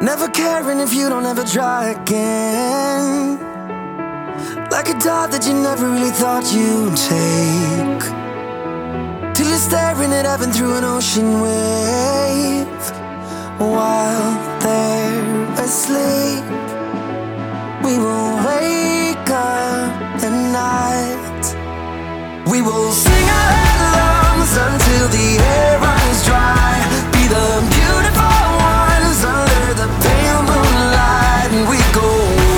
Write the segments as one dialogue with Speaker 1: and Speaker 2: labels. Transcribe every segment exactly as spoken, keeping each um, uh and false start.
Speaker 1: Never caring if you don't ever try again. Like a dive that you never really thought you'd take, till you're staring at heaven through an ocean wave. While they're asleep, we will wake up at night. We will sing our lungs until the air runs dry. Be the beautiful ones under the pale moonlight. And we go,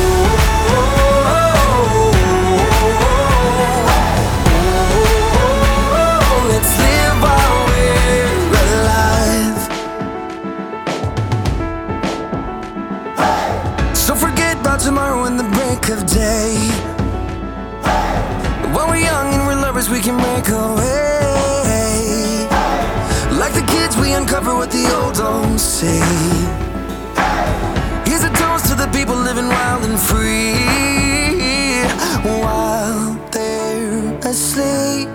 Speaker 1: let's live while we're alive. So forget about tomorrow and the break of day. When we're young and we're lovers, we can break away. Like the kids, we uncover what the old don't say. Here's a toast to the people living wild and free. While they're asleep,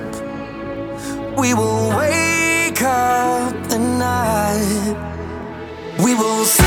Speaker 1: we will wake up at night. We will